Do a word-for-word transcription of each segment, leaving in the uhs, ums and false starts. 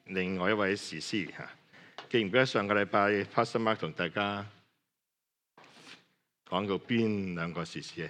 另外一位士師嚇。記唔記得上個禮拜 Pastor Mark 同大家講過邊兩個士師啊？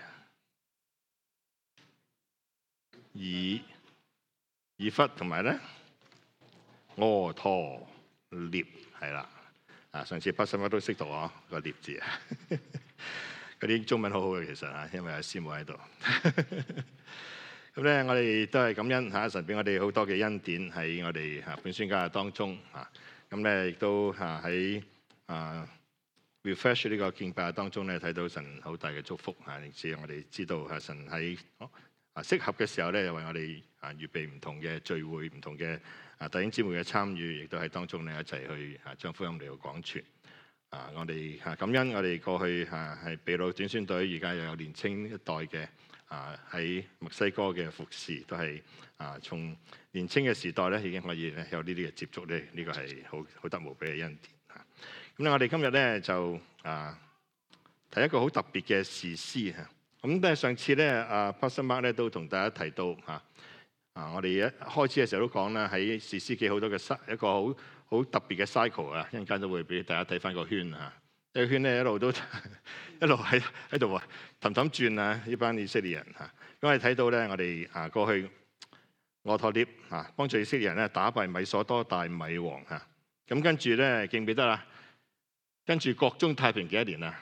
以以弗同埋咧俄陀聶係啦。啊，上次 Pastor Mark 都識讀我個聶字啊。嗰啲中文好好嘅其實嚇，因為有師母喺度。咁咧，我哋都係感恩嚇神俾我哋好多嘅恩典喺我哋嚇本宣教當中嚇。咁咧亦都嚇喺啊 refresh 呢個敬拜當中咧，睇到神好大嘅祝福嚇，亦使我哋知道嚇神喺啊適合嘅時候咧，又為我哋啊預備唔同嘅聚會、唔同嘅啊弟兄姊妹嘅參與，亦都喺當中咧一齊去啊將福音嚟到廣傳。啊，我哋嚇感恩我哋過去嚇係秘魯短宣隊，而家又有年青一代嘅啊喺墨西哥嘅服侍，都係啊從年青嘅時代咧已經可以咧有呢啲嘅接觸咧，呢個係好好得無比嘅恩典嚇。咁咧我哋今日咧就啊睇一個好特別嘅士師嚇。咁咧上次咧啊 Pastor Mark 咧都同大家提到嚇啊，我哋一開始嘅時候都講啦，喺士師記好多嘅一個好好特別嘅 cycle 啊，一陣間都會俾大家睇翻個圈啊。呢個圈咧一路都一路喺喺度啊，氹氹轉啊！呢班以色列人嚇，咁我哋睇到咧，我哋啊過去俄陀聶啊幫助以色列人咧打敗米所多大米王嚇，咁跟住咧記唔記得啊？跟住國中太平幾多年啊？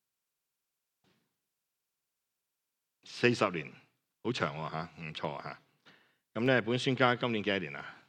四十年，好長喎嚇，唔錯嚇。咁咧本宣家今年幾多年啊？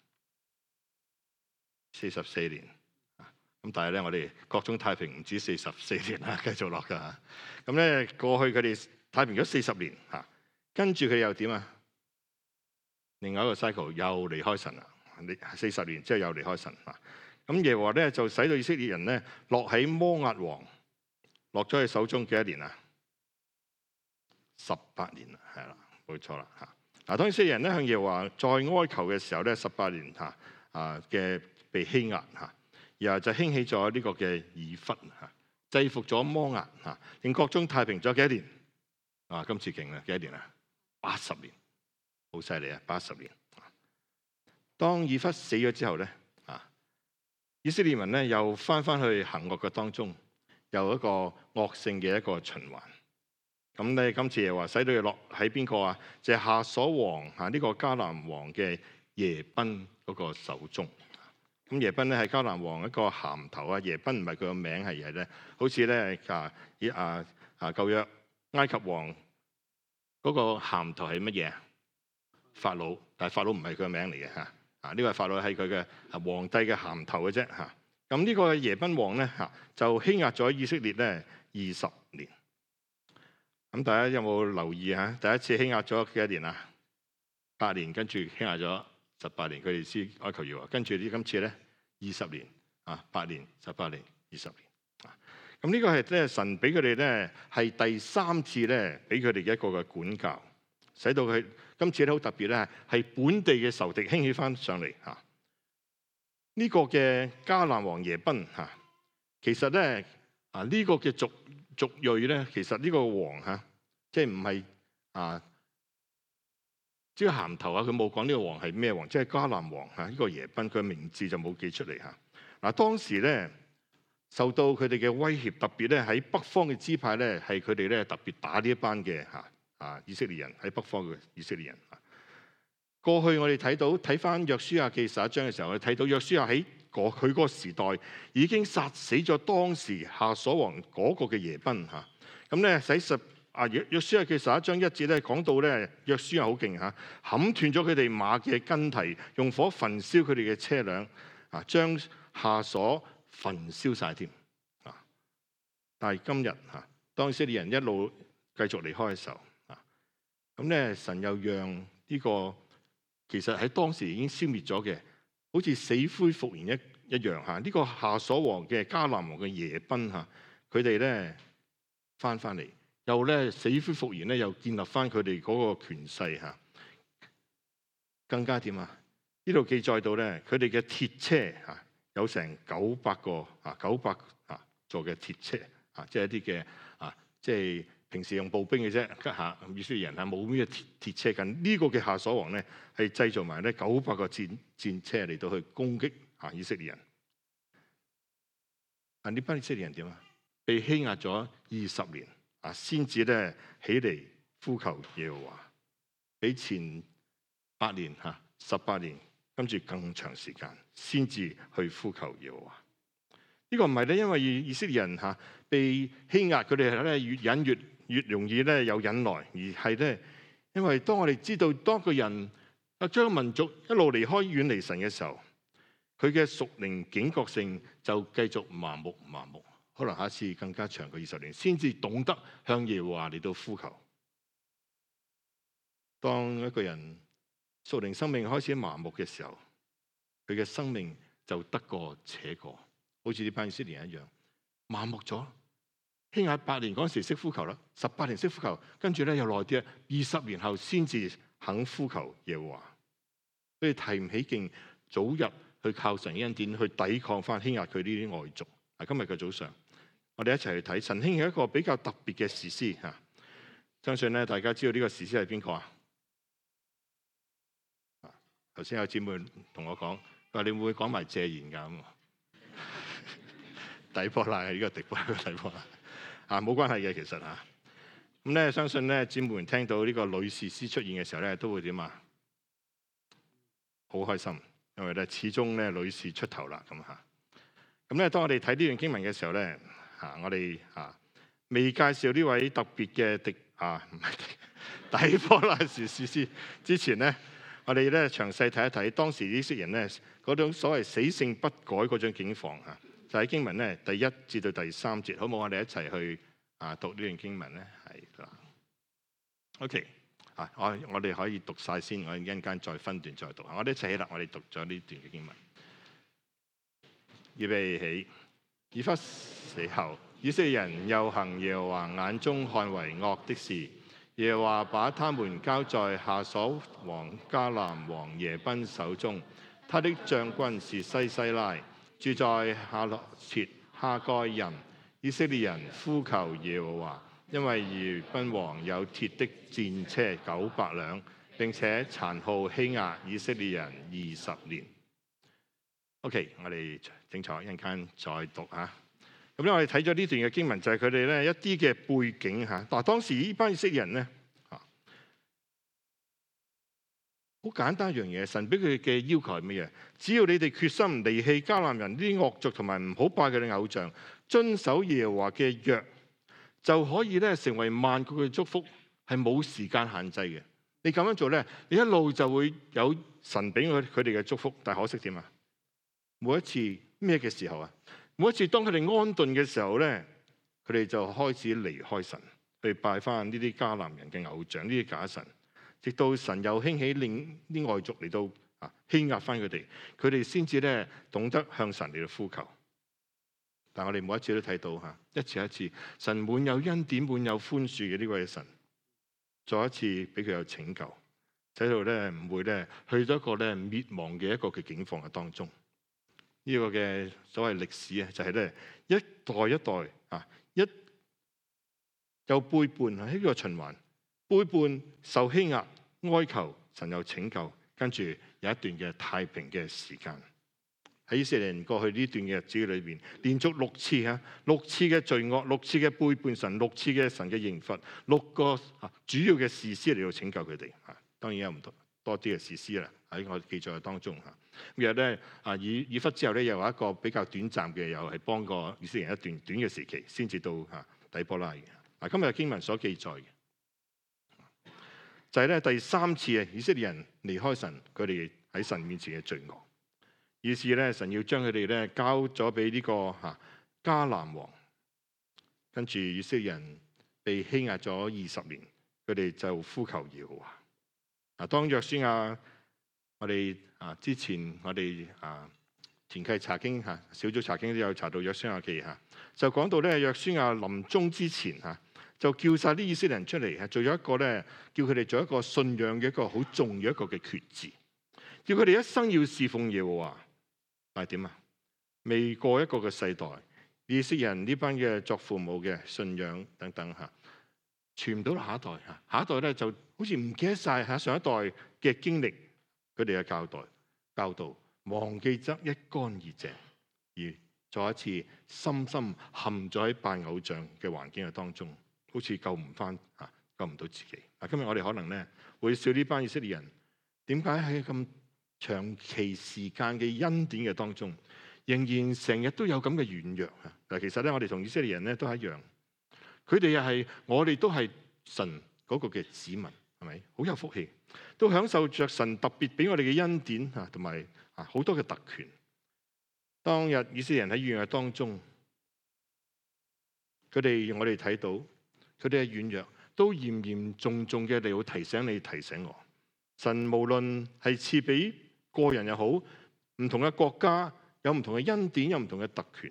四十四年。咁但係咧，我哋國中太平唔止四十四年啦，繼續落㗎嚇。咁咧過去佢哋太平咗四十年嚇，跟住佢又點啊？另外一個 cycle 又離開神啦。四十年之後又離開神嚇。咁耶和華咧就使到以色列人咧落喺摩押王落咗佢手中幾多年啊？十八年啦，係啦，冇錯啦嚇。嗱，當以色列人咧向耶和華再哀求嘅時候咧，十八年嚇啊嘅被欺壓嚇。然後就興起咗呢個嘅以弗嚇，制服咗摩押嚇，令國中太平咗幾多年？啊，今次勁啦，幾多年啊？八十年，好犀利啊！八十年。當以弗死咗之後咧，啊，以色列民咧又翻翻去行惡嘅當中，又一個惡性嘅一個循環。咁咧，今次又話使到佢落喺邊個啊？就係夏瑣王嚇呢個迦南王嘅耶賓嗰個手中。咁耶賓咧係迦南王一個銜頭啊，耶賓唔係佢個名係嘢咧，好似咧啊以啊啊舊約埃及王嗰個銜頭係乜嘢啊？法老，但係法老唔係佢個名嚟嘅嚇，啊呢個係法老係佢嘅皇帝嘅銜頭嘅啫嚇。咁呢個耶賓王咧嚇就欺壓咗以色列咧二十年。咁大家有冇留意嚇？第一次欺壓咗幾多年啊？八年，跟住欺壓咗十八年，佢哋先哀求耶和華。跟住呢今次咧二十年啊，八年、十八年、二十年啊。咁呢個係咧神俾佢哋咧係第三次咧俾佢哋嘅一個嘅管教，使到佢今次咧好特別咧係本地嘅仇敵興起翻上嚟嚇。呢、這個嘅迦南王耶賓嚇，其實咧啊呢、這個嘅族族裔咧，其實呢個王嚇即係唔係啊？即係銜頭啊！佢冇講呢個王係咩王，即係迦南王嚇。呢個耶賓佢嘅名字就冇記出嚟嚇。嗱，當時咧受到佢哋嘅威脅，特別咧喺北方嘅支派咧，係佢哋咧特別打呢一班嘅嚇啊以色列人喺北方嘅以色列人。過去我哋睇到睇翻約書亞記十一章嘅時候，我哋睇到約書亞喺佢嗰個時代已經殺死咗當時夏瑣王嗰個嘅耶賓嚇。咁咧使十啊約約書亞記十一章一節咧講到咧約書亞好勁嚇，砍斷咗佢哋馬嘅筋蹄，用火焚燒佢哋嘅車輛啊，將夏瑣焚燒晒添啊！但係今日嚇，當以色列人一路繼續離開嘅時候啊，咁咧神又讓呢、這個其實喺當時已經消滅咗嘅，好似死灰復燃一一樣嚇。呢、這個夏瑣王嘅迦南王嘅耶賓嚇，佢哋咧翻翻嚟。又咧死灰復燃咧，又建立翻佢哋嗰個權勢嚇，更加點啊？呢度記載到咧，佢哋嘅鐵車嚇有成九百個啊，九百啊座嘅鐵車啊，即係一啲嘅啊，即係平時用步兵嘅啫，吉下以色列人係冇咩鐵鐵車緊。呢、這個嘅夏瑣王咧係製造埋咧九百個戰戰車嚟到去攻擊啊以色列人。啊，呢班以色列人點啊？被欺壓咗二十年啊，先至咧起嚟呼求耶和華，比前八年嚇十八年跟住更長時間，先至去呼求耶和華。呢、這個唔係咧，因為以色列人嚇被欺壓，佢哋係咧越忍越越容易咧有忍耐，而係咧因為當我哋知道當個人啊將民族一路離開遠離神嘅時候，佢嘅屬靈警覺性就繼續麻木麻木，可能下一次更加長過二十年，先至懂得向耶和華嚟到呼求。當一個人屬靈生命開始麻木嘅時候，佢嘅生命就得過且過，好似呢班以色列人一樣麻木咗。欺壓八年嗰陣時識呼求啦，十八年識呼求，跟住咧又耐啲，二十年後先至肯呼求耶和華。所以提唔起勁，早日去靠神嘅恩典去抵抗翻欺壓佢呢啲外族。啊，今日嘅早上，我哋一齊去睇神興起一個比較特別嘅士師嚇。相信咧大家知道呢個士師係邊個啊？頭先有姊妹同我講，佢話你會唔會講埋謝賢㗎？底波拉係呢個底波拉，底波拉啊，冇關係嘅其實啊。咁咧相信咧姊妹們聽到呢個女士師出現嘅時候咧，都會點啊？好開心，因為咧始終咧女士出頭啦咁嚇。咁咧當我哋睇呢段經文嘅時候咧嚇，我哋嚇未介紹呢位特別嘅敵啊唔係底波拉士士師之前咧，我哋咧詳細睇一睇當時以色列人咧嗰種所謂死性不改嗰種境況嚇。就喺經文咧第一至到第三節，好唔好？我哋一齊去啊讀呢段經文咧，係啦。OK 啊，我我哋可以讀晒先，我哋一陣間再分段再讀。我哋一齊起啦，我哋讀咗呢段嘅經文。預備起，以弗死後，以色列人又行耶和華眼中看為惡的事。耶和華把他們交在夏瑣王迦南王耶賓手中，他的將軍是西西拉。住在哈羅切哈該人，以色列人呼求耶和華，因為耶賓王有鐵的戰車九百輛，並且殘酷欺壓以色列人二十年。OK， 我哋精彩一陣間再讀嚇。咁咧，我哋睇咗呢段嘅經文，就係佢哋咧一啲嘅背景嚇。但係當時呢班以色列人咧嚇，好簡單一樣嘢，神俾佢哋嘅要求係乜嘢？只要你哋決心離棄迦南人呢啲惡族，同埋唔好拜佢哋偶像，遵守耶和華嘅約，就可以咧成為萬國嘅祝福，係冇時間限制嘅。你咁樣做咧，你一路就會有神俾佢佢哋嘅祝福。但係可惜點啊？每一次咩嘅時候啊？每一次當佢哋安頓嘅時候咧，佢哋就開始離開神，去拜翻呢啲迦南人嘅偶像，呢啲假神。直到神又興起另啲外族嚟到啊欺壓翻佢哋，佢哋先至咧懂得向神嚟到呼求。但我哋每一次都睇到嚇，一次一次，神滿有恩典、滿有寬恕嘅呢位神，再一次俾佢有拯救，使到咧唔會咧去到一個咧滅亡嘅一個嘅境況嘅當中。呢、這個嘅所謂歷史啊，就係咧一代一代啊，一又背叛啊，呢個循環。背叛、受欺壓、哀求，神又拯救，跟住有一段嘅太平嘅時間。喺以色列人過去呢段嘅日子裏邊，連續六次嚇，六次嘅罪惡，六次嘅背叛神，六次嘅神嘅刑罰，六個主要嘅士師嚟到拯救佢哋。嚇，當然有唔多多啲嘅士師啦，喺我記載當中嚇。咁日咧啊，以以弗之後咧，又有一個比較短暫嘅，又係幫過以色列人一段短嘅時期，先至到嚇底波拉嘅。嗱，今日經文所記載嘅。就係咧第三次啊，以色列人離開神，佢哋喺神面前嘅罪惡，於是咧神要將佢哋咧交咗俾呢個嚇迦南王，跟住以色列人被欺壓咗二十年，佢哋就呼求耶和華。嗱，當約書亞，我哋啊之前我哋啊團契查經嚇小組查經都有查到約書亞記嚇，就講到咧約書亞臨終之前嚇。就叫晒啲以色列人出嚟，係做咗一個咧，叫佢哋做一個信仰嘅一個好重要一個嘅決志，叫佢哋一生要侍奉耶和華。但係點啊？未過一個嘅世代，以色列人呢班嘅作父母嘅信仰等等嚇， 傳唔到下一代嚇，下一代咧就好似唔記得晒嚇上一代嘅經歷，佢哋嘅教導教導，忘記得一乾二淨，而再一次深深陷咗喺拜偶像嘅環境嘅當中，好似救唔翻嚇，救唔到自己。嗱，今日我哋可能咧會笑呢班以色列人點解喺咁長期時間嘅恩典嘅當中，仍然成日都有咁嘅軟弱啊！嗱，其實咧我哋同以色列人咧都係一樣。佢哋又係，我哋都係神嗰個嘅子民，係咪？好有福氣，都享受着神特別俾我哋嘅恩典嚇，同埋啊好多嘅特權。當日以色列人喺軟弱當中，佢哋我哋睇到佢哋嘅軟弱，都嚴嚴重重嘅嚟會提醒你、提醒我。神無論係賜俾個人又好，唔同嘅國家有唔同嘅恩典，有唔同嘅特權。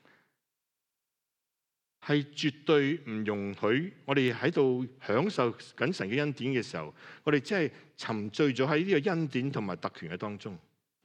係絕對唔容許我哋喺度享受緊神嘅恩典嘅時候，我哋只係沉醉咗喺呢個恩典同埋特權嘅當中。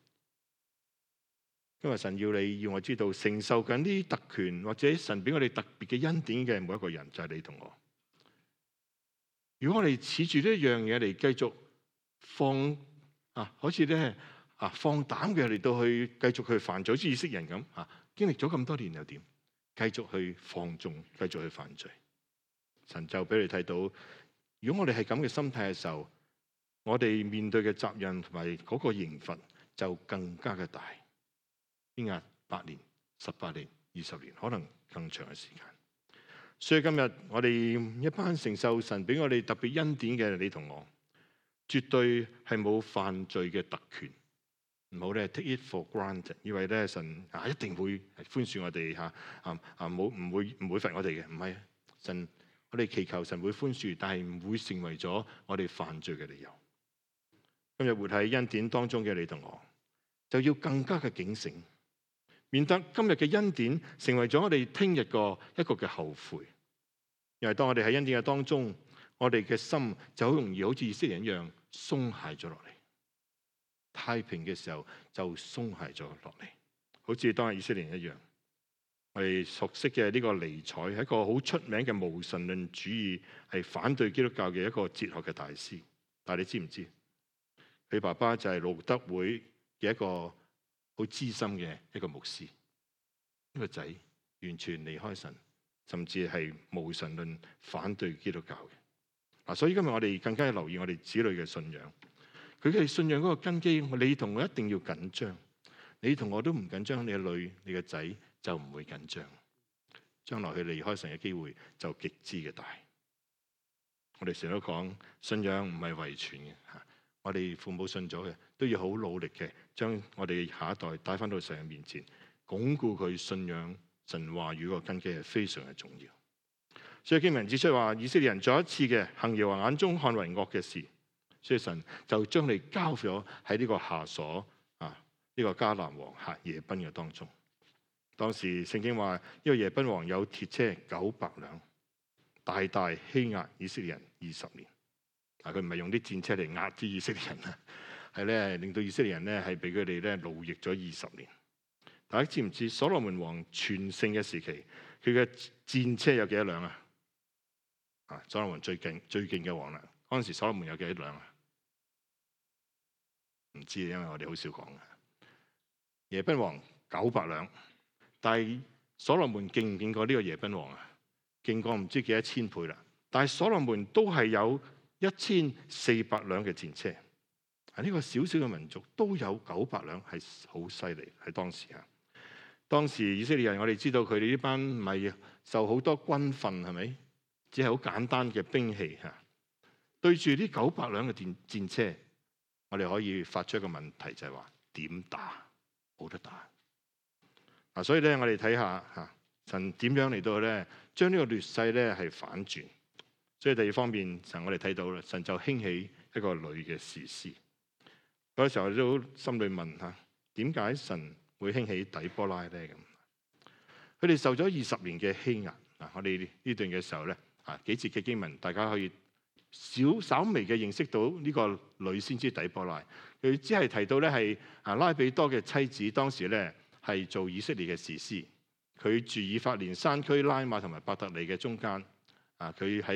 因為神要你要我知道，承受緊呢啲特權或者神俾我哋特別嘅恩典嘅每一個人，就係你同我。如果我哋恃住呢一樣嘢嚟繼續放啊，好似咧啊放膽嘅嚟到去繼續去犯罪，好似以色列人咁啊，經歷咗咁多年又點？繼續去放縱，繼續去犯罪，神就俾你睇到。如果我哋係咁嘅心態嘅時候，我哋面對嘅責任同埋嗰個刑罰就更加嘅大，邊個八年、十八年、二十年，可能更長嘅時間。所以今日我哋一班承受神俾我哋特別恩典嘅你同我，絕對係冇犯罪嘅特權。唔好咧 take it for granted，以為咧神啊一定會寬恕我哋嚇啊啊冇唔會唔會罰我哋嘅，唔係神，我哋祈求神會寬恕，但係唔會成為咗我哋犯罪嘅理由。今日活喺恩典當中嘅你同我，就要更加嘅警醒，免得今日嘅恩典成為咗我哋聽日個一個嘅後悔。因為當我哋喺恩典嘅當中，我哋嘅心就好容易好似以色列人一樣鬆懈咗落嚟。太平嘅時候就鬆懈咗落嚟，好似當日以色列人一樣。我哋熟悉嘅呢個尼采係一個好出名嘅無神論主義，係反對基督教嘅一個哲學嘅大師。但係你知唔知佢爸爸就係路德會嘅一個好資深嘅一個牧師？呢個仔完全離開神，甚至係無神論反對基督教嘅。嗱，所以今日我哋更加要留意我哋子女嘅信仰。佢嘅信仰嗰個根基，你同我一定要緊張。你同我都唔緊張，你嘅女、你嘅仔就唔會緊張。將來佢離開神嘅機會就極之嘅大。我哋成日都講信仰唔係遺傳嘅嚇，我哋父母信咗嘅都要好努力嘅，將我哋下一代帶翻到神嘅面前，鞏固佢信仰神話語個根基係非常嘅重要。所以經文指出話，以色列人再一次嘅行耶和華眼中看為惡嘅事。所以神就將你交咗喺呢個下所啊，呢、這個迦南王哈耶賓嘅當中。當時聖經話，呢、這個耶賓王有鐵車九百輛，大大欺壓以色列人二十年。啊，佢唔係用啲戰車嚟壓啲以色列人啊，係咧令到以色列人咧係俾佢哋咧奴役咗二十年。大家知唔知所羅門王全盛嘅時期，佢嘅戰車有幾多輛啊？啊，所羅門最勁最勁嘅王啦。嗰陣時所羅門有幾多輛啊？唔知，因為我哋好少講嘅。耶賓王九百輛，但係所羅門勁唔勁過呢個耶賓王啊？勁過唔知幾多千倍啦。但係所羅門都係有一千四百輛嘅戰車。啊，呢個小小嘅民族都有九百輛，係好犀利喺當時啊。當時以色列人，我哋知道佢哋呢班唔係受好多軍訓，係咪？只係好簡單嘅兵器嚇。對住呢九百輛嘅戰戰車，我哋可以發出一個問題，就係話點打？冇得打。嗱，所以咧，我哋睇下嚇神點樣嚟到咧，將呢個劣勢咧係反轉。所以第二方面，神我哋睇到啦，神就興起一個女嘅士師。嗰個時候我都心裏問嚇，點解神會興起底波拉咧？咁佢哋受咗二十年嘅欺壓。嗱，我哋呢段嘅時候咧，啊幾節嘅經文，大家可以少稍微嘅認識到呢個女先知底波拉。佢只係提到咧係啊拉比多嘅妻子，當時咧係做以色列嘅士師。佢住以法蓮山區拉馬同埋伯特利嘅中間。啊，佢喺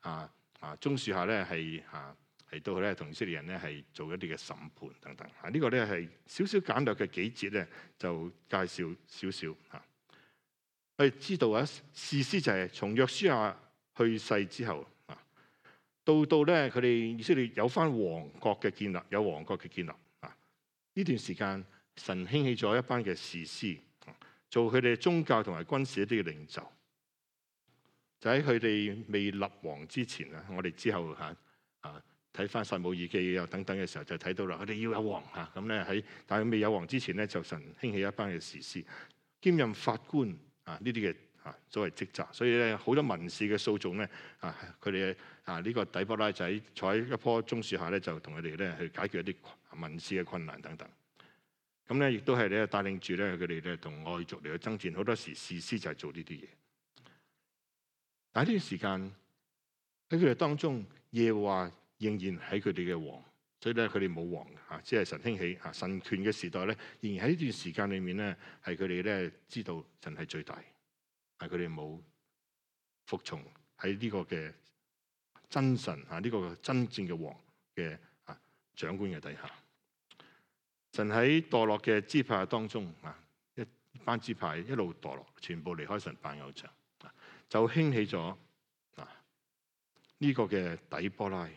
啊啊棕樹下咧係啊嚟到咧同以色列人咧係做一啲嘅審判等等。啊，這個、呢個咧係少少簡略嘅幾節咧，就介紹少少嚇。我哋知道啊，士師就係從約書亞去世之後啊，到到咧佢哋以色列有翻王國嘅建立，有王國嘅建立啊。呢段時間，神興起咗一班嘅士師，做佢哋宗教同埋軍事一啲嘅領袖。就喺佢哋未立王之前啊，我哋之後嚇啊睇翻撒母耳記啊等等嘅時候，就睇到啦，佢哋要有王嚇。咁咧喺但係未有王之前咧，就神興起一班嘅士師，兼任法官。啊！呢啲嘅啊所謂職責，所以咧好多民事嘅訴訟咧啊，佢哋啊呢個底波拉仔坐喺一棵棕樹下咧，就同佢哋咧去解決一啲民事嘅困難等等。咁咧亦都係咧帶領住咧佢哋咧同外族嚟去爭戰，好多時士師就係做呢啲嘢。但係呢段時間喺佢哋當中，耶和華仍然喺佢哋嘅王，所以咧佢哋冇王嚇，只係神興起嚇神權嘅時代咧，仍然喺呢段時間裏面咧，係佢哋咧知道神係最大，係佢哋冇服從喺呢個嘅真神嚇呢個真正嘅王嘅啊長官嘅底下。神喺墮落嘅支派當中啊，一班支派一路墮落，全部離開神拜偶像，就興起咗啊呢個嘅底波拉。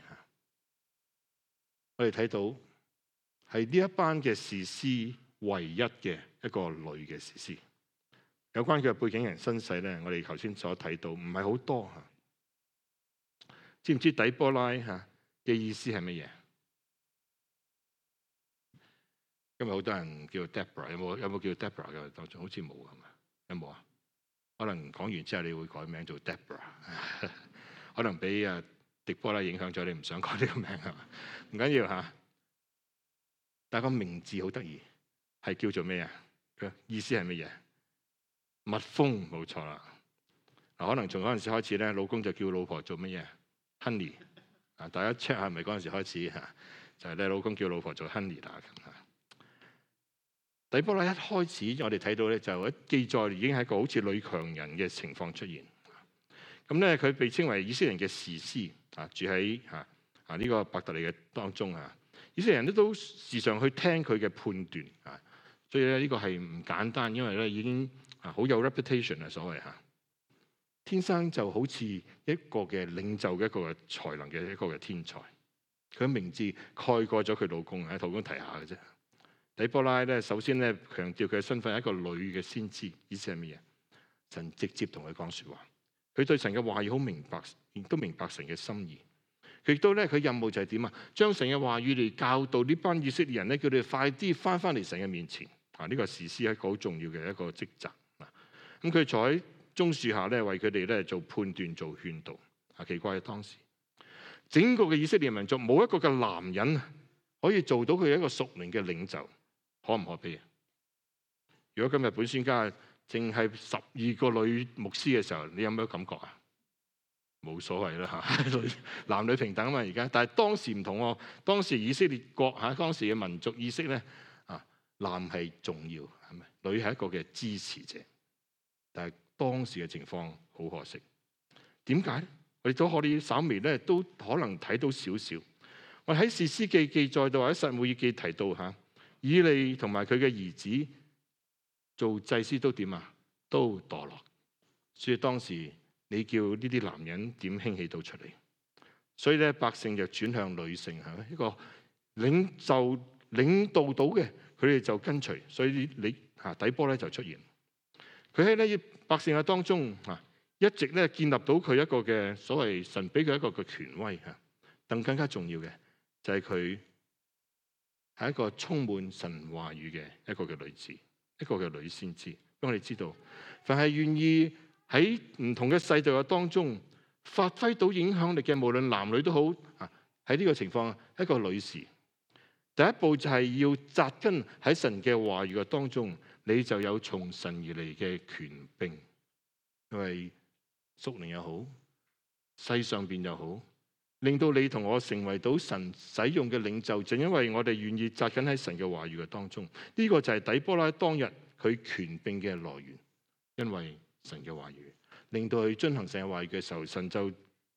我哋睇到係呢一班嘅士師唯一嘅一個女嘅士師。有關佢嘅背景人身世咧，我哋頭先所睇到唔係好多嚇。知唔知底波拉嚇嘅意思係乜嘢？今日好多人叫 Deborah， 有冇有冇叫 Deborah 嘅當中？好似冇係嘛？有冇啊？可能講完之後你會改名做 Deborah， 可能俾啊狄波拉影響咗你，唔想改呢個名係嘛？唔緊要嚇，但係個名字好得意，係叫做咩啊？佢意思係乜嘢？蜜蜂，冇錯啦。嗱，可能從嗰陣時開始咧，老公就叫老婆做乜嘢 ？Honey 啊，大家 check 下係咪嗰陣時開始嚇？就係咧，老公叫老婆做 Honey 啦咁嚇。底波拉一開始我哋睇到咧，就喺記載已經係一個好似女強人嘅情況出現。咁咧，佢被稱為以色列人嘅士師啊，住喺嚇啊呢個伯特利嘅當中啊。以色列人都都時常去聽佢嘅判斷啊，所以咧呢個係唔簡單，因為咧已經啊好有 reputation 啊，所謂嚇。天生就好似一個嘅領袖嘅一個嘅才能嘅一個嘅天才，佢嘅名字蓋過咗佢老公喺頭先提下嘅啫。底波拉咧，首先咧強調佢嘅身份係一個女嘅先知，意思係乜嘢？神直接同佢講説話，佢對神嘅話語好明白，亦都明白神嘅心意。佢亦都咧，佢任務就係點啊？將神嘅話語嚟教導呢班以色列人咧，叫佢哋快啲翻翻嚟神嘅面前。啊，呢個士師係一個好重要嘅一個職責。啊，咁佢坐喺棕樹下咧，為佢哋咧做判斷、做勸導。啊，奇怪嘅當時，整個嘅以色列民族冇一個嘅男人可以做到佢一個屬靈嘅領袖。可唔可悲啊？如果今日本宣家淨係十二個女牧師嘅時候，你有咩感覺啊？冇所謂啦嚇，男女平等啊嘛而家。但係當時唔同喎，當時以色列國嚇，當時嘅民族意識咧啊，男係重要係咪？女係一個嘅支持者。但係當時嘅情況好可惜，點解咧？我哋都可以稍微咧都可能睇到少少。我喺士師記記載到，或者撒母耳記提到嚇。以利同埋佢嘅兒子做祭司都點啊？都墮落。所以當時你叫呢啲男人點興起到出嚟？所以咧，百姓就轉向女性，係咪一個領袖領導到嘅，佢哋就跟隨。所以你嚇底波咧就出現。佢喺呢百姓嘅當中嚇，一直咧建立到佢一個嘅所謂神俾佢一個嘅權威嚇。但更加重要嘅就係佢。係一個充滿神話語嘅一個嘅女子，一個嘅女先知。因為我哋知道，凡係願意喺唔同嘅世代嘅當中發揮到影響力嘅，無論男女都好啊。喺呢個情況，一個女士第一步就係要扎根喺神嘅話語嘅當中，你就有從神而嚟嘅權柄，因為屬靈又好，世上邊又好。令到你同我成為到神使用嘅領袖，正因為我哋願意扎緊喺神嘅話語嘅當中。呢、這個就係底波拉當日佢權柄嘅來源，因為神嘅話語令到佢遵行神嘅話語嘅時候，神就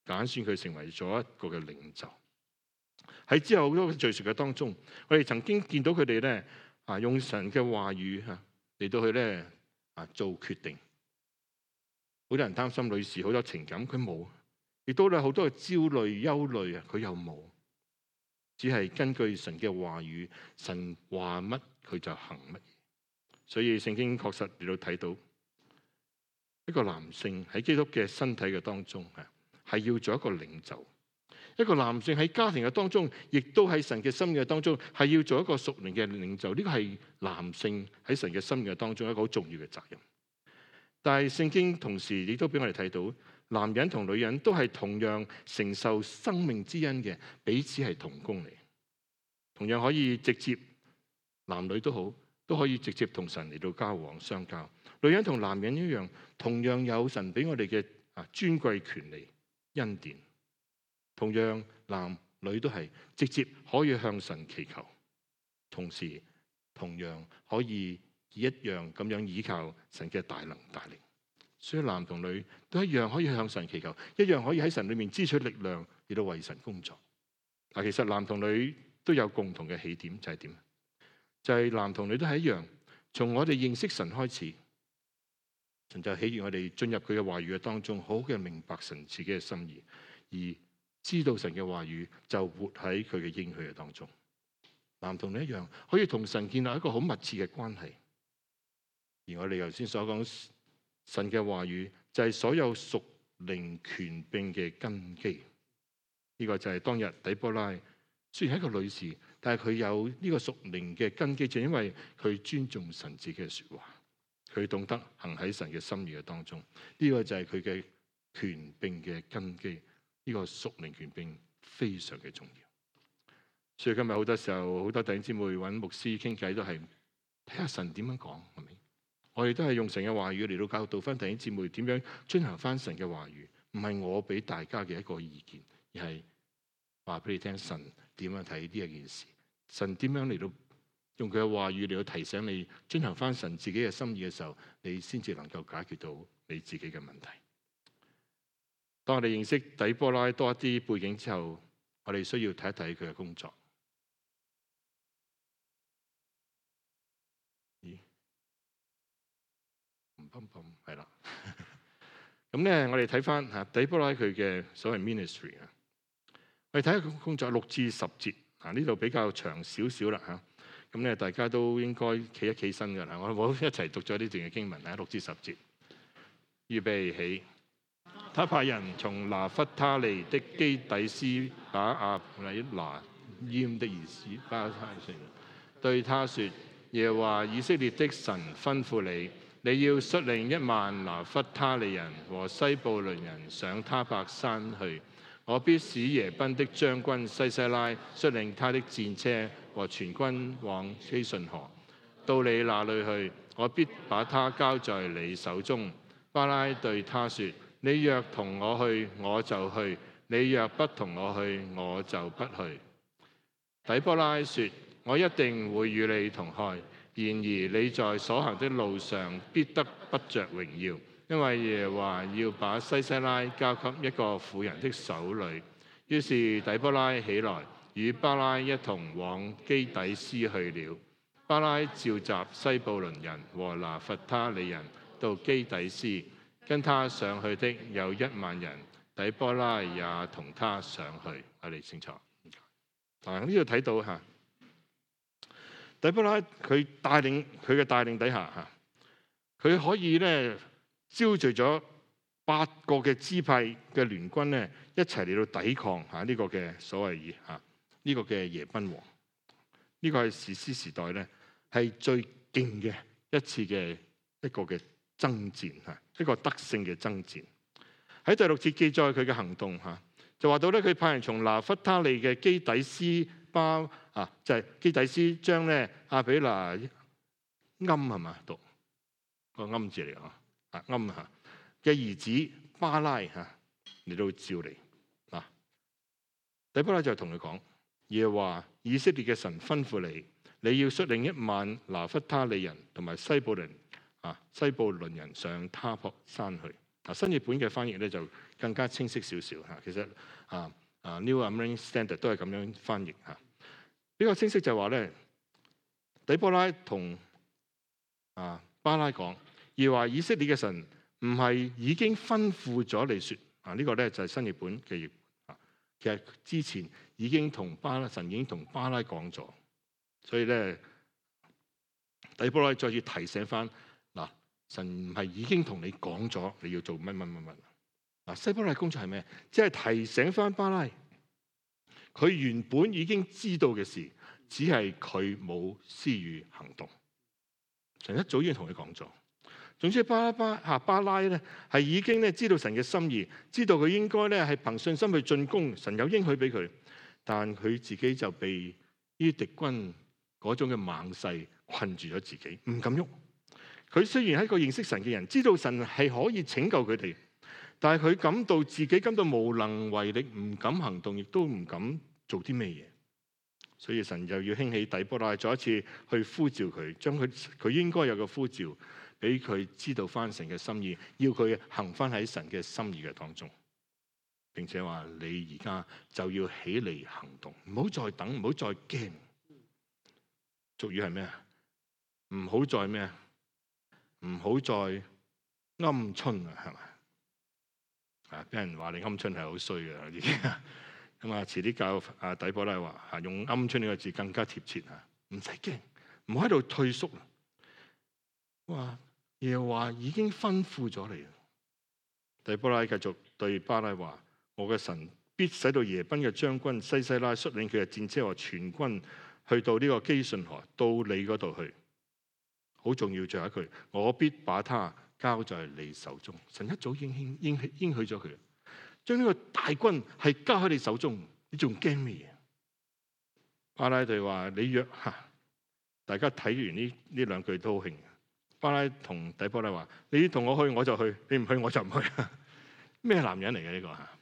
揀選佢成為咗一個嘅領袖。喺之後好多敘述嘅當中，我哋曾經見到佢哋咧啊，用神嘅話語嚇嚟到去咧啊做決定。好多人擔心女士好多情感，佢冇；亦都咧好多嘅焦慮、憂慮啊，佢又冇。只係根據神嘅話語，神話乜佢就行乜。所以聖經確實嚟到睇到一個男性喺基督嘅身體嘅當中啊，係要做一個領袖。一個男性喺家庭嘅當中，亦都喺神嘅心意當中，係要做一個屬靈嘅領袖。呢個係男性喺神嘅心意當中一個好重要嘅責任。但係聖經同時亦都俾我哋睇到，男人同女人都係同樣承受生命之恩嘅，彼此係同工嚟，同樣可以直接，男女都好，都可以直接同神嚟到交往相交。女人同男人一樣，同樣有神俾我哋嘅啊尊貴權利恩典。同樣男女都係直接可以向神祈求，同時同樣可以一樣咁樣依靠神嘅大能大力。所以男同女都一樣可以向神祈求，一樣可以喺神裏面支取力量，嚟到為神工作。嗱，其實男同女都有共同嘅起點，就係點？就係男同女都係一樣，從我哋認識神開始，神就喜悅我哋進入佢嘅話語嘅當中，好嘅明白神自己嘅心意，而知道神嘅話語就活喺佢嘅應許嘅當中。男同女一樣，可以同神建立一個好密切嘅關係。而我哋頭先所講神嘅話語就係所有屬靈權柄嘅根基。呢、這個就係當日底波拉雖然係一個女士，但係佢有呢個屬靈嘅根基，就因為佢尊重神自己嘅說話，佢懂得行喺神嘅心意嘅當中。呢、這個就係佢嘅權柄嘅根基。呢、這個屬靈權柄非常嘅重要。所以今日好多時候，好多弟兄姊妹揾牧師傾偈都係睇下神點樣講，係咪？我哋都係用神嘅話語嚟到教導翻弟兄姊妹點樣遵行翻神嘅話語，唔係我俾大家嘅一個意見，而係話俾你聽神點樣睇呢一件事，神點樣嚟到用佢嘅話語嚟到提醒你遵行翻神自己嘅心意嘅時候，你先至能夠解決到你自己嘅問題。當我哋認識底波拉多一啲背景之後，我哋需要睇一睇佢嘅工作。咦？唔砰砰係啦。咁咧，我哋睇翻嚇底波拉佢嘅所謂 ministry 啊。我哋睇下佢工作六至十節啊，呢度比較長少少啦嚇。咁咧，大家都應該企一企身㗎啦。我我一齊讀咗呢段嘅經文啊，六至十節。預備起。他派人從拿弗他利的基底斯把阿米拿淹的兒子巴拉說，對他說：耶和華以色列的神吩咐你，你要率領一萬拿弗他利人和西布倫人上他伯山去。我必使耶賓的將軍西西拉率領他的戰車和全軍往基順河。到你那裏去，我必把他交在你手中。巴拉對他說：你若同我去，我就去；你若不同我去，我就不去。底波拉說：我一定會與你同去。然而你在所行的路上必得不着榮耀，因為耶和華要把西西拉交給一個婦人的手裏。於是底波拉起來，與巴拉一同往基底斯去了。巴拉召集西布倫人和拿弗他利人到基底斯。跟他上去的有一萬人，底波拉也同他上去。我哋清楚。啊，呢度睇到嚇，底波拉佢帶領佢嘅帶領底下嚇，佢可以咧招聚咗八個嘅支派嘅聯軍咧，一齊嚟到抵抗嚇呢個嘅所謂嚇呢個嘅耶賓王。呢個係士師時代咧係最勁嘅一次嘅一個嘅爭戰嚇，一個得勝嘅爭戰。喺第六節記載佢嘅行動嚇，就話到咧佢派人從拿弗他利嘅基底斯巴啊，就係、是、基底斯將咧亞比拿暗係嘛讀個暗字嚟啊，啊暗嚇嘅兒子巴拉嚇嚟到召嚟啊。底波拉就同佢講：耶和華以色列嘅神吩咐你，你要率領一萬拿弗他利人同埋西布倫啊西布倫人上他泊山去。 啊，新譯本嘅翻譯咧就更加清晰少少嚇。其實啊啊 New American Standard 都係咁樣翻譯嚇。比較清晰就係話咧，底波拉同啊巴拉講，而話以色列嘅神唔係已經吩咐咗你説啊？呢、這個咧就係新譯本嘅譯啊。其實之前已經同巴拉神已經同巴拉講咗，所以咧底波拉再次提醒翻嗱，神唔係已經同你講咗你要做乜乜乜乜嗱。西波拉嘅工作係咩？即係提醒翻巴拉，佢原本已經知道嘅事，只係佢冇施予行動。神一早已經同佢講咗。總之巴拉巴嚇巴拉咧係已經咧知道神嘅心意，知道佢應該咧係憑信心去進攻，神有應許俾佢，但佢自己就被呢啲敵軍嗰種嘅猛勢困住咗自己，唔敢喐。佢雖然係一個認識神嘅人，知道神係可以拯救佢哋，但係佢感到自己感到無能為力，唔敢行動，亦都唔敢做啲咩嘢。所以神又要興起底波拉，再一次去呼召佢，將佢佢應該有個呼召，俾佢知道翻神嘅心意，要佢行翻喺神嘅心意嘅當中。並且話你而家就要起嚟行動，唔好再等，唔好再驚。俗語係咩啊？唔好再咩啊？唔好再鵪鶉啊，係咪？啊，俾人話你鵪鶉係好衰嘅已經。咁啊，遲啲教啊底波拉話嚇用鵪鶉呢個字更加貼切嚇，唔使驚，唔好喺度退縮。哇！耶和華已經吩咐咗你。底波拉繼續對巴拉話：我嘅神必使到耶賓嘅將軍西西拉率領佢嘅戰車和全軍去到呢個基順河，到你嗰度去。好重要，最後一句，我必把他交在你手中。神一早已經應許應許咗佢。將呢個大軍係交喺你手中，你仲驚咩嘢？巴拉就話：你若嚇，大家睇完呢呢兩句都好興。巴拉同底波拉話：你同我去我就去，你唔去我就唔去。咩男人嚟嘅呢個嚇？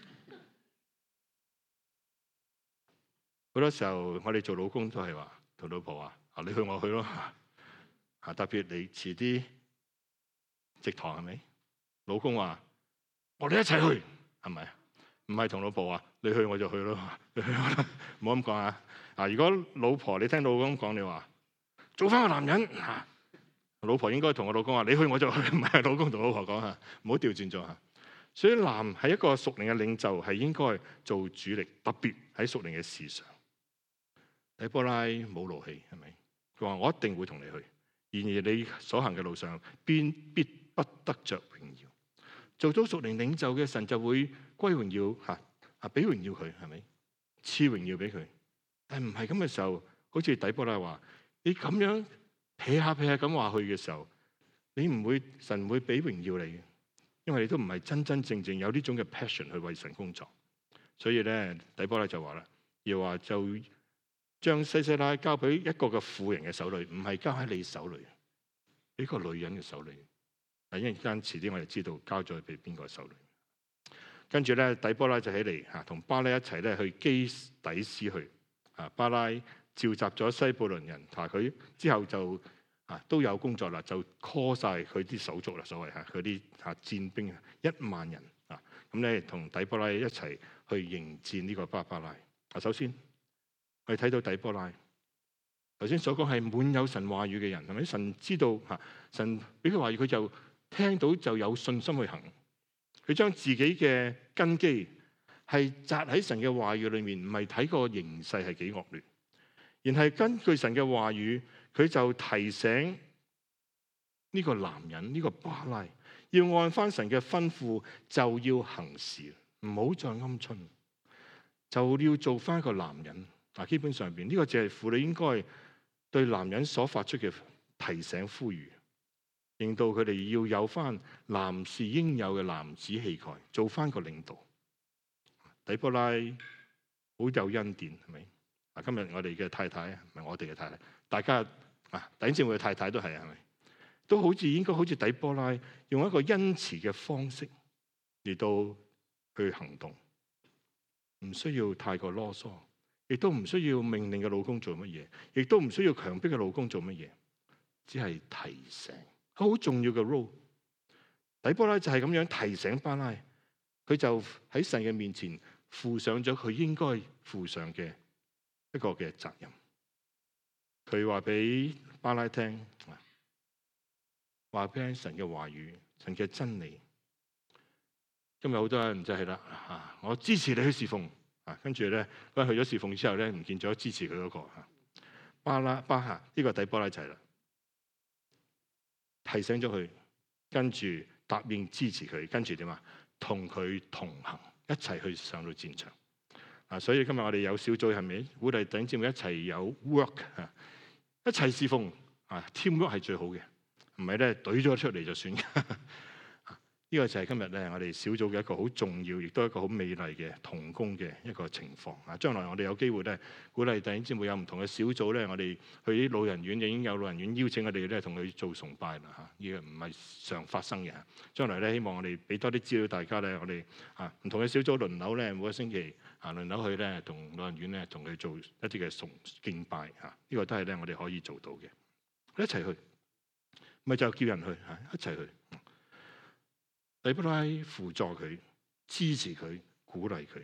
好多時候我哋做老公都係話同老婆話：啊，你去我去咯嚇。特別你遲啲植堂係咪？老公話：我哋一齊去。係咪？唔係同老婆話你去我就去咯，唔好咁講啊！啊，如果老婆你聽到老公講，你話做翻個男人嚇，老婆應該同我老公話你去我就去，唔係老公同老婆講嚇，唔好調轉咗嚇。所以男係一個屬靈嘅領袖，係應該做主力，特別喺屬靈嘅事上。底波拉冇怒氣係咪？佢話我一定會同你去，然而你所行嘅路上，必必不得着榮耀。做到屬靈領袖嘅神就會歸榮耀嚇啊，俾榮耀佢係咪？賜榮耀俾佢。但係唔係咁嘅時候，好似底波拉話：你咁樣撇下撇下咁話去嘅時候，你唔會神唔會俾榮耀你嘅，因為你都唔係真真正正有呢種嘅 passion 去為神工作。所以咧，底波拉就話啦，又話就將西西拉交俾一個嘅婦人嘅手裏，唔係交喺你手裏，俾個女人嘅手裏。嗱，一陣間遲啲我哋知道交咗俾邊個手裏。跟住咧，底波拉就起嚟嚇，同巴拉一齊咧去基底斯去。啊，巴拉召集咗西布倫人，同埋佢之後就啊都有工作啦，就 call 曬佢啲手足啦，所謂嚇佢啲嚇戰兵一萬人啊，咁咧同底波拉一齊去迎戰呢個巴巴拉。啊，首先我哋睇到底波拉，頭先所講係滿有神話語嘅人，係咪？神知道嚇，神俾佢話語，佢就聽到就有信心去行。佢將自己嘅根基係扎喺神嘅話語裏面，唔係睇個形勢係幾惡劣，而係根據神嘅話語，佢就提醒呢個男人，呢個巴拉要按翻神嘅吩咐，就要行事，唔好再鵪鶉，就要做翻一個男人。嗱，基本上邊呢個就係婦女應該對男人所發出嘅提醒呼籲。令到佢哋要有翻男士應有嘅男子氣概，做翻個領導。底波拉好有恩典，係咪？啊，今日我哋嘅太太，唔係我哋嘅太太，大家啊，弟兄姊妹嘅太太都係，係咪？都好似應該好似底波拉，用一個恩慈嘅方式嚟到去行動，唔需要太過囉嗦，亦都唔需要命令嘅老公做乜嘢，亦都唔需要強迫嘅老公做乜嘢，只係提醒。好重要嘅 role， 底波拉就係咁樣提醒巴拉，佢就喺神嘅面前負上咗佢應該負上嘅一個嘅責任。佢話俾巴拉聽，話俾聽神嘅話語，神嘅真理。今日好多人就係啦，啊，我支持你去侍奉，啊，跟住咧，佢去咗侍奉之後咧，唔見咗支持佢嗰個啊，巴拉巴哈呢個底波拉就係啦，提醒咗佢，跟住答應支持佢，跟住點啊？同佢同行，一齊去上到戰場。啊，所以今日我哋有小組係咪鼓勵弟兄姊妹一齊有 work 啊，一齊侍奉啊 ，teamwork 係最好嘅，唔係咧懟咗出嚟就算。呢個就係今日咧，我哋小組嘅一個好重要，亦都係一個好美麗嘅同工嘅一個情況啊！將來我哋有機會咧，鼓勵弟兄姊妹有唔同嘅小組咧，我哋去啲老人院，已經有老人院邀請我哋咧，同佢做崇拜啦嚇！呢個唔係常發生嘅。將來咧，希望我哋俾多啲資料大家咧，我哋啊唔同嘅小組輪流咧，每個星期啊輪流去咧，同老人院咧同佢做一啲嘅崇敬拜嚇。呢個都係咧我哋可以做到嘅，一齊去，咪就叫人去嚇，一齊去。底波拉輔助佢、支持佢、鼓勵佢。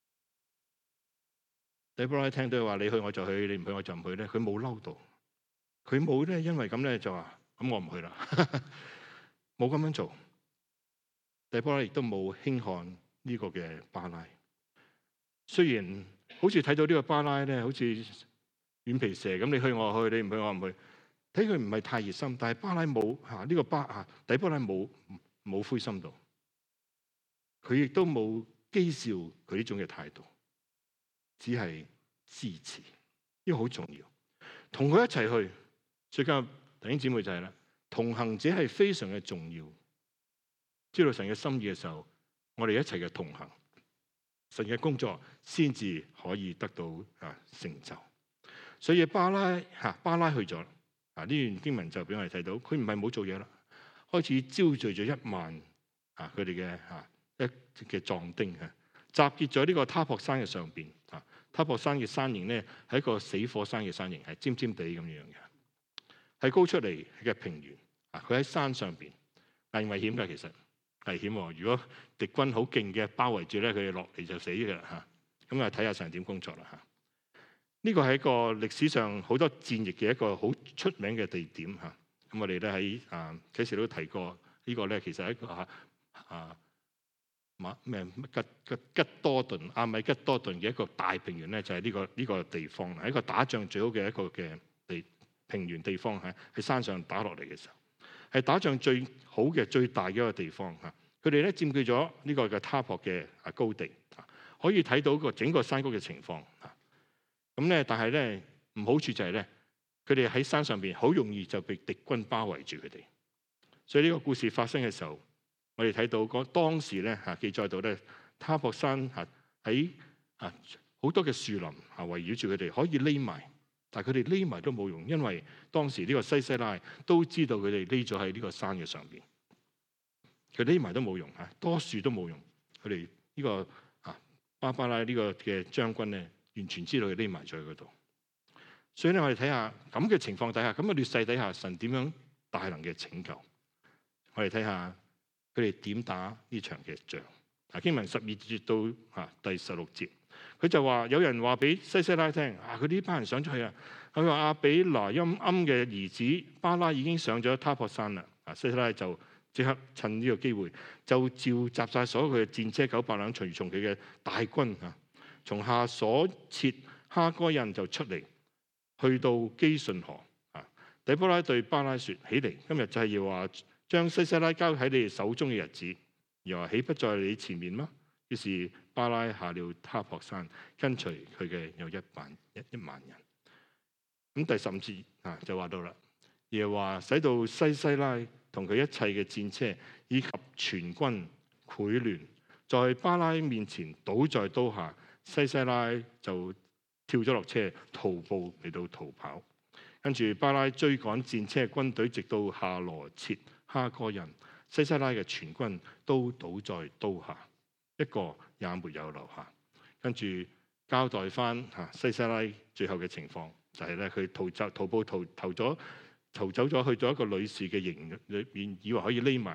底波拉聽到話你去我就去，你唔去我就唔去咧，佢冇嬲到，佢冇咧因為咁咧就話咁我唔去啦，冇咁樣做。底波拉亦都冇輕看呢個嘅巴拉。雖然好似睇到呢個巴拉咧，好似軟皮蛇咁，你去我去，你唔去我唔去，睇佢唔係太熱心，但係巴拉冇嚇呢個巴啊底波拉冇。冇灰心到，佢亦都冇譏笑佢呢種嘅態度，只係支持，呢個好重要。同佢一齊去，所以今日弟兄姊妹就係啦，同行者係非常嘅重要。知道神嘅心意嘅時候，我哋一齊嘅同行，神嘅工作先至可以得到啊成就。所以巴拉嚇巴拉去咗啊，呢段經文就俾我哋睇到，佢唔係冇做嘢啦。開始招聚咗一萬啊，佢哋嘅啊一嘅壯丁啊，集結咗呢個他泊山嘅上邊啊。他泊山嘅山形咧係一個死火山嘅山形，係尖尖地咁樣嘅，係高出嚟嘅平原啊。佢喺山上邊係危險㗎，其實危險喎。如果敵軍好勁嘅包圍住咧，佢哋落嚟就死㗎啦嚇。咁啊睇下神點工作啦嚇。呢個係一個歷史上好多戰役嘅一個好出名嘅地點嚇。咁我哋咧喺啊幾時都提過、這個、呢個咧，其實係一個啊啊馬咩吉吉吉多頓阿米吉多頓嘅一個大平原咧，就係、是、呢、這個呢、這個地方，係一個打仗最好嘅一個嘅地平原地方嚇，喺山上打落嚟嘅時候，係打仗最好嘅最大嘅一個地方嚇。佢哋咧佔據咗呢個嘅他泊嘅啊高地，可以睇到個整個山谷嘅情況嚇。咁咧，但係咧唔好處就係咧。佢哋喺山上邊好容易就被敵軍包圍住佢哋，所以呢個故事發生嘅時候，我哋睇到嗰當時咧嚇記載到咧，他泊山嚇喺啊好多嘅樹林嚇圍繞住佢哋，可以匿埋，但係佢哋匿埋都冇用，因為當時呢個西西拉都知道佢哋匿咗喺呢個山嘅上邊，佢匿埋都冇用嚇，多樹都冇用，佢哋呢個啊巴巴拉呢個嘅將軍咧，完全知道佢匿埋咗喺嗰度。所以咧，我哋睇下咁嘅情況底下，咁嘅劣勢底下，神點樣大能嘅拯救？我哋睇下佢哋點打呢場嘅仗。啊，經文十二節到啊第十六節，佢就話有人話俾西西拉聽啊，佢呢班人上咗去啊。佢話亞比拿音庵嘅兒子巴拉已經上咗他泊山啦。啊，西西拉就即刻趁呢個機會，就召集晒所有佢嘅戰車九百輛，隨從佢嘅大軍啊，從下所設哈哥印就出嚟。去到基順河啊，底波拉對巴拉說：起嚟，今日就係要話將西西拉交喺你哋手中嘅日子，又話豈不在你前面嗎？於是巴拉下了他泊山，跟隨佢嘅有一萬一一萬人。咁第十五節啊就話到啦，又話使到西西拉同佢一切嘅戰車以及全軍潰亂，在巴拉面前倒在刀下，西西拉就跳咗落車，徒步嚟到逃跑。跟住巴拉追趕戰車軍隊，直到夏羅切哈哥人，西西拉嘅全軍都倒在刀下，一個也沒有留下。跟住交代翻嚇西西拉最後嘅情況，就係咧佢逃走、徒步逃逃咗、逃走咗去咗一個女士嘅營裏面，以為可以匿埋，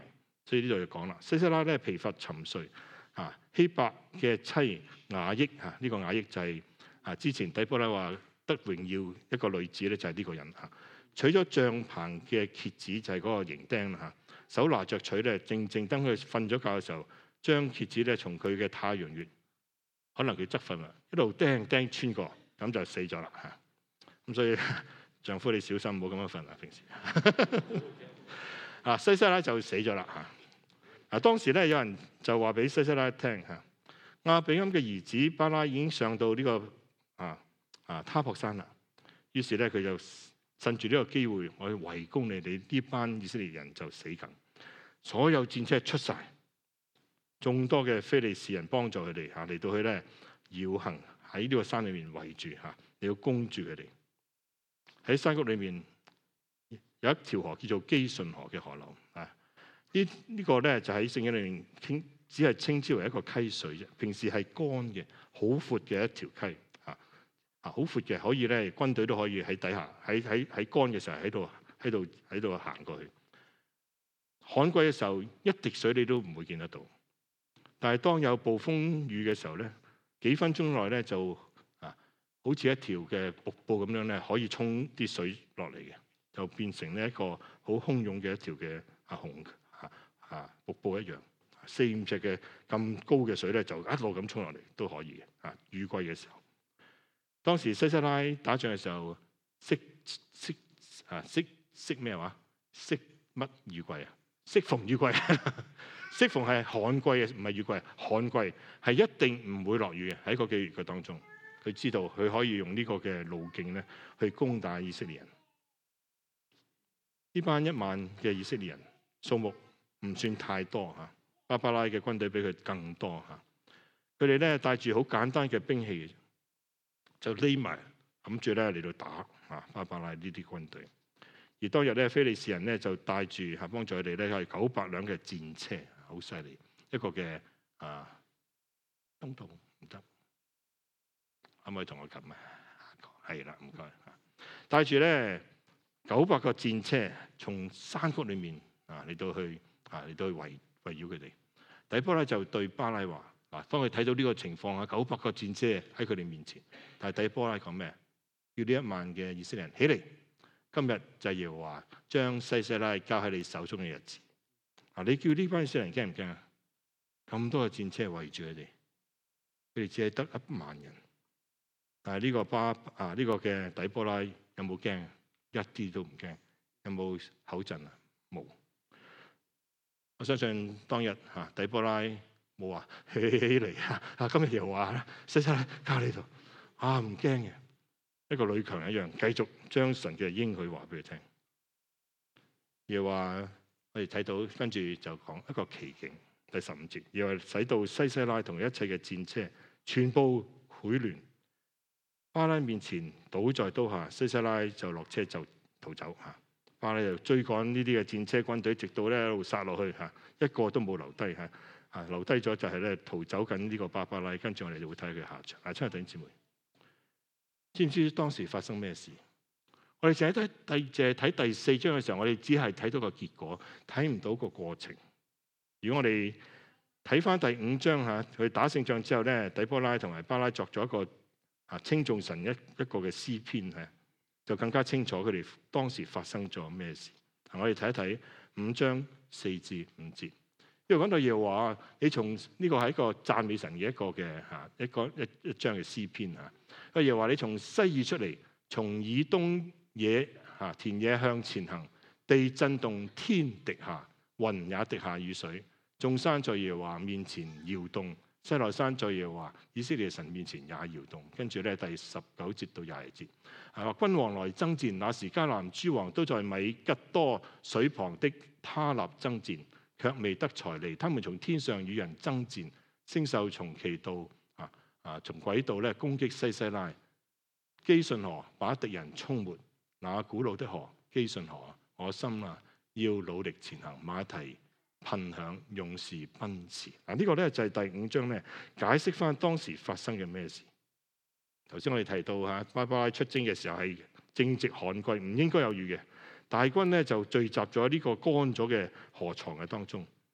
所以呢度就講啦，西西拉咧疲乏沉睡啊，希伯嘅妻雅億啊，呢個雅億就係啊之前底波拉話得榮耀一個女子咧，就係呢個人嚇，取咗帳棚嘅橛子就係嗰個營釘啦嚇，手拿着錘咧，靜靜等佢瞓咗覺嘅時候，將橛子咧從佢嘅太陽穴，可能佢側瞓啦，一路釘釘穿過，咁就死咗啦嚇。咁所以丈夫你小心，唔好咁樣瞓啊！平時啊，西西拉就死咗啦嚇。啊，當時咧有人就話俾西西拉聽嚇，亞比庵嘅兒子巴拉已經上到呢、這個啊啊他泊山啦。於是咧佢就趁住呢個機會，我去圍攻你哋呢班以色列人就死梗。所有戰車出晒，眾多嘅非利士人幫助佢哋嚇嚟到去咧繞行喺呢個山裏面圍住嚇，你要攻住佢哋。喺山谷裏面有一條河叫做基順河嘅河流啊。呢、這、呢個咧就喺聖經裏面稱，只係稱之為一個溪水啫。平時係乾嘅，好闊嘅一條溪啊啊，好闊嘅，可以咧軍隊都可以喺底下喺喺喺乾嘅時候喺度喺度喺度行過去。旱季嘅時候一滴水你都唔會見得到，但係當有暴風雨嘅時候咧，幾分鐘內咧就啊好似一條嘅瀑布咁樣咧，可以沖啲水落嚟嘅，就變成呢一個好洶湧嘅一條嘅啊洪啊啊瀑布一樣，四五尺嘅咁高嘅水咧就一路咁沖落嚟都可以嘅啊。雨季嘅時候，當時西西拉打仗嘅時候，適適啊適適咩話？適乜雨季啊？適逢雨季，適逢係旱季嘅，唔係雨季。旱季係一定唔會落雨嘅。喺個幾月嘅當中，佢知道佢可以用呢個嘅路徑咧去攻打以色列人。呢班一萬嘅以色列人數目唔算太多嚇，巴巴拉嘅軍隊比佢更多嚇。佢哋咧帶住好簡單嘅兵器，就匿埋諗住咧嚟到打嚇巴巴拉呢啲軍隊。而當日咧，非利士人咧就帶住嚇幫助佢哋咧係九百輛嘅戰車，好犀利一個嘅啊東道唔得，可唔可以同我撳啊？係啦，唔該。帶住咧九百個戰車，從山谷裏面啊嚟到去啊嚟到去圍圍繞佢哋。底波拉就對巴拉話：嗱，當佢睇到呢個情況啊，九百個戰車喺佢哋面前，但係底波拉講咩？叫呢一萬嘅以色列人起嚟。今日就係耶和華將西西拉交喺你手中嘅日子。啊，你叫呢班以色列人驚唔驚啊？咁多嘅戰車圍住佢哋，佢哋只係得一萬人。但係呢個巴啊呢、這個嘅底波拉有冇驚？一啲都唔驚。有冇口震啊？冇。我相信當日嚇底波拉冇話起嚟啊！啊，今日耶和華西西拉交喺你度啊，唔驚嘅。一個女強一樣，繼續將神嘅應許話俾佢聽。又話我哋睇到，跟住就講一個奇景，第十五節，又話使到西西拉同一切嘅戰車全部潰亂，巴拉面前倒在刀下，西西拉就落車就逃走嚇。巴拉就追趕呢啲嘅戰車軍隊，直到咧一路殺落去嚇，一個都冇留低嚇。啊，留低咗就係咧逃走緊呢個巴巴拉，跟住我哋就會睇佢下場。啊，親愛弟兄姊妹，知唔知當時發生咩事？我哋淨係睇第淨係睇第四章嘅時候，我哋只係睇到個結果，睇唔到個過程。如果我哋睇翻第五章嚇，佢打勝仗之後咧，底波拉同埋巴拉作咗一個啊稱頌神一一個嘅詩篇嚇，就更加清楚佢哋當時發生咗咩事。我哋睇一睇五章四至五節。因為講到耶和華，你從呢個係一個讚美神嘅一個嘅嚇一個一一章嘅詩篇嚇。個耶和華，你從西珥出嚟，從以東野嚇田野向前行，地震動，天滴下，雲也滴下雨水，眾山在耶和華面前搖動，西奈山在耶和華以色列神面前也搖動。跟住咧第十九節到廿二節，係話君王來爭戰，那時迦南諸王都在米吉多水旁的他納爭戰。卻未得財利，他們從天上與人爭戰，星宿從其道啊啊從軌道咧攻擊西西拉。基順河把敵人沖沒，那古老的河基順河，我心啊要努力前行，馬蹄噴響，勇士奔馳。嗱、啊這個、呢個咧就係、是、第五章咧解釋翻當時發生嘅咩事。頭先我哋提到嚇巴巴拉出征嘅時候係正值旱季，唔應該有雨嘅。大軍咧就聚集咗喺呢個乾咗嘅河床嘅當中，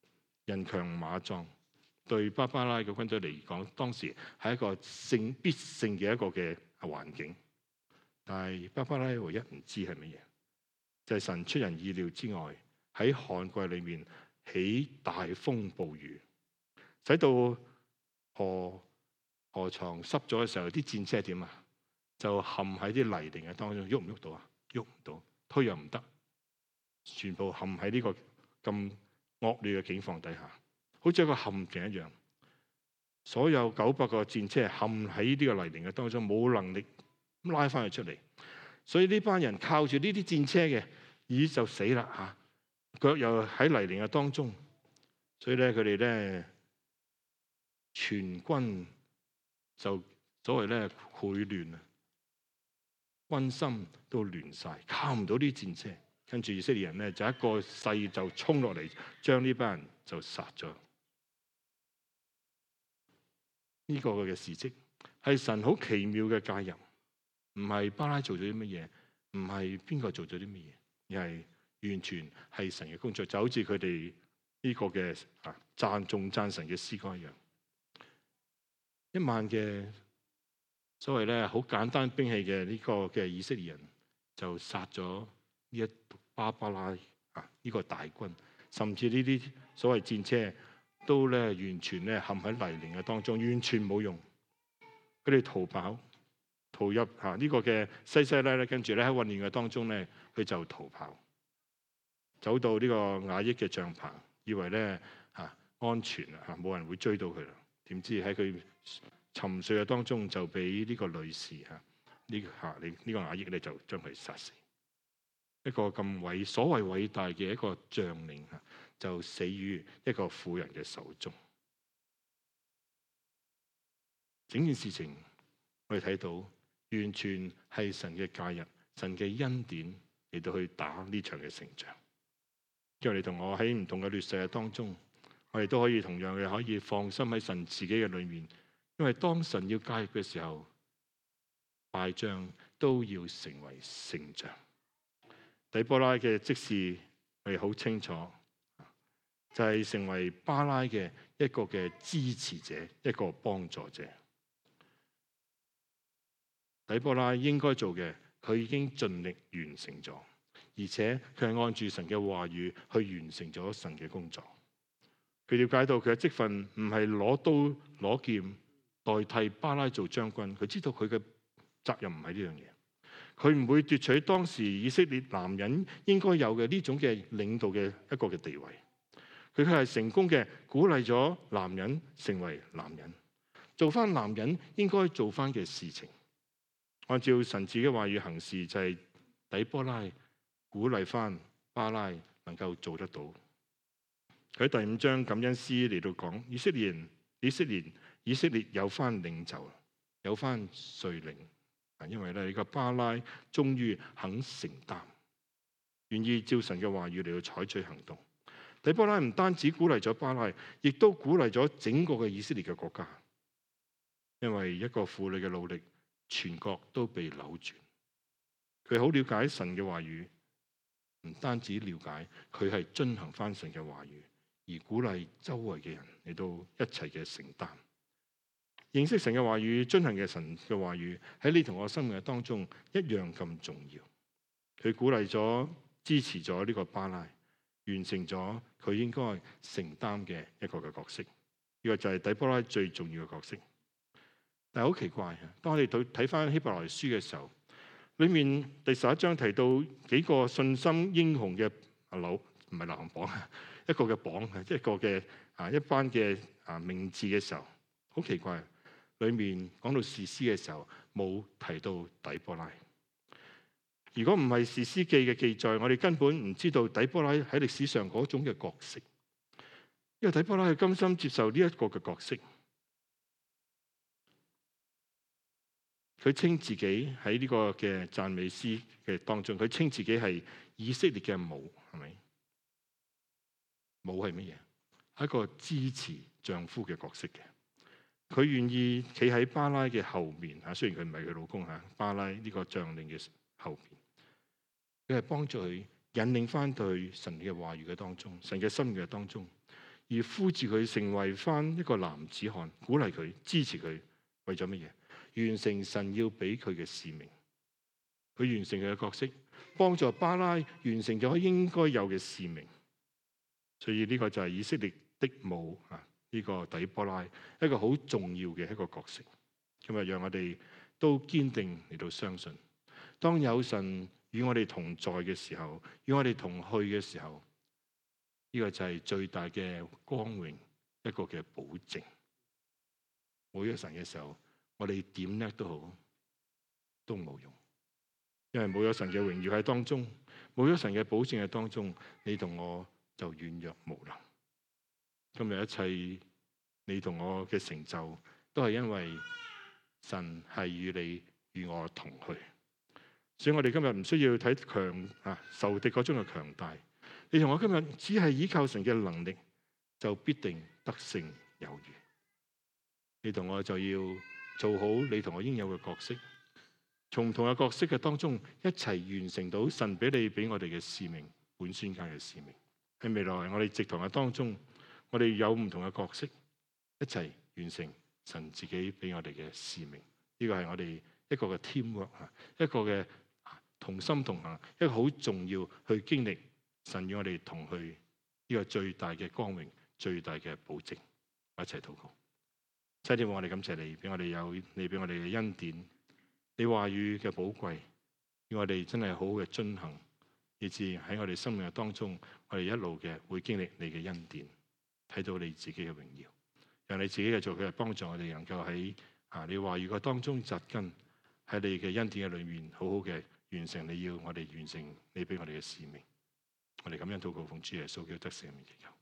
人強馬壯，對巴巴拉嘅軍隊嚟講，當時係一個勝必勝嘅一個嘅環境。但係巴巴拉唯一唔知係乜嘢，就係、是、神出人意料之外，喺旱季裏面起大風暴雨，使到河河床濕咗嘅時候，啲戰車係點啊？就陷喺啲泥濘嘅當中，喐唔喐到啊？喐唔到，推又唔得，全部陷喺呢個咁惡劣嘅境況底下，好似一個陷阱一樣。所有九百個戰車陷喺呢個泥濘嘅當中，冇能力拉翻佢出嚟。所以呢班人靠住呢啲戰車嘅，咦就死啦嚇！腳又喺泥濘嘅當中，所以咧佢哋咧全軍就所謂咧潰亂啊，軍心都亂晒，靠唔到啲戰車。跟住以色列人咧就一個勢就衝落嚟，將呢班人就殺咗。呢、這個嘅事蹟係神好奇妙嘅介入，唔係巴拉做咗啲乜嘢，唔係邊個做咗啲乜嘢，而係完全係神嘅工作，就好似佢哋呢個嘅啊讚頌讚神嘅詩歌一樣。一萬嘅所謂咧好簡單兵器嘅呢個嘅以色列人就殺咗呢一巴巴拉啊呢個大軍，甚至呢啲所謂戰車都咧完全咧陷喺泥濘嘅當中，完全冇用。佢哋逃跑逃入嚇呢個嘅西西拉咧，跟住咧喺混亂嘅當中咧，佢就逃跑，走到呢個雅億嘅帳棚，以為咧嚇安全啦嚇，冇人會追到佢啦。點知喺佢沉睡嘅當中就俾呢個女士嚇呢嚇你呢個雅億咧就將佢殺死。一個咁偉所謂偉大嘅一個將領嚇，就死於一個婦人嘅手中。整件事情我哋睇到，完全係神嘅介入，神嘅恩典嚟到去打呢場嘅勝仗。因為你同我喺唔同嘅劣勢嘅當中，我哋都可以同樣嘅可以放心喺神自己嘅裏面。因為當神要介入嘅時候，敗仗都要成為勝仗。底波拉嘅職事我哋好清楚，就係、是、成為巴拉嘅一個嘅支持者，一個幫助者。底波拉應該做嘅，佢已經盡力完成咗，而且佢係按住神嘅話語去完成咗神嘅工作。佢了解到佢嘅職分唔係攞刀攞劍代替巴拉做將軍，佢知道佢嘅責任唔係呢樣嘢。佢唔會奪取當時以色列男人應該有嘅呢種嘅領導嘅一個嘅地位。佢係成功嘅鼓勵咗男人成為男人，做翻男人應該做翻嘅事情。按照神自己嘅話語行事，就係底波拉鼓勵翻巴拉能夠做得到。佢喺第五章感恩詩嚟到講，以色列人、以色列、以色列有翻領袖，有翻帥領。因為咧，呢個巴拉終於肯承擔，願意照神嘅話語嚟到採取行動。底波拉唔單止鼓勵咗巴拉，亦都鼓勵咗整個嘅以色列嘅國家。因為一個婦女嘅努力，全國都被扭轉。佢好了解神嘅話語，唔單止了解，佢係遵行翻神嘅話語，而鼓勵周圍嘅人嚟到一齊嘅承擔。認識神嘅話語，遵行嘅神嘅話語，喺你同我生命嘅當中一樣咁重要。佢鼓勵咗、支持咗呢個巴拉，完成咗佢應該承擔嘅一個嘅角色。呢個就係底波拉最重要嘅角色。但係好奇怪啊！當我哋睇翻希伯來書嘅時候，裏面第十一章提到幾個信心英雄嘅啊樓，唔係流行榜啊，一個嘅榜啊，一個嘅啊一班嘅啊名字嘅時候，好奇怪。裏面講到士師嘅時候，冇提到底波拉。如果唔係士師記嘅記載，我哋根本唔知道底波拉喺歷史上嗰種嘅角色。因為底波拉係甘心接受呢一個嘅角色，佢稱自己喺呢個嘅讚美詩嘅當中，佢稱自己係以色列嘅母，係咪？母係乜嘢？係一個支持丈夫嘅角色嘅。佢願意企喺巴拉嘅後面嚇，雖然佢唔係佢老公嚇，巴拉呢個將領嘅後邊，佢係幫助佢引領翻對神嘅話語嘅當中，神嘅心嘅當中， 而呼召佢成為翻一個男子漢，鼓勵佢、支持佢，為咗乜嘢？完成神要俾佢嘅使命。佢完成佢嘅角色，幫助巴拉完成咗應該有嘅使命。所以呢個就係以色列的母啊，呢個底波拉一個好重要嘅一個角色。今日讓我哋都堅定嚟到相信，當有神與我哋同在嘅時候，與我哋同去嘅時候，呢個就係最大嘅光榮，一個嘅保證。冇咗神嘅時候，我哋點叻都好，都冇用，因為冇咗神嘅榮耀喺當中，冇咗神嘅保證喺當中，你同我就軟弱無能。今日一切你同我嘅成就，都係因為神係與你與我同去。所以我哋今日唔需要睇強啊仇敵嗰種嘅強大。你同我今日只係依靠神嘅能力，就必定得勝有餘。你同我就要做好你同我應有嘅角色，從唔同嘅角色嘅當中一齊完成到神俾你俾我哋嘅使命，本宣教嘅使命。喺未來我哋植堂嘅當中，我哋有唔同嘅角色，一齊完成神自己俾我哋嘅使命。呢個係我哋一個嘅 teamwork 啊，一個嘅同心同行，一個好重要去經歷神與我哋同去呢個最大嘅光榮、最大嘅保證。一齊禱告。七天，我哋感謝你，俾我哋有你俾我哋嘅恩典，你話語嘅寶貴，要我哋真係好好嘅遵行，以致喺我哋生命嘅當中，我哋一路嘅會經歷你嘅恩典，睇到你自己嘅榮耀，讓你自己嘅做佢幫助我哋能夠喺啊你話語嘅當中扎根，喺你嘅恩典嘅裏面好好嘅完成你要我哋完成你俾我哋嘅使命。我哋咁樣禱告奉主耶穌基督得勝嘅名祈求。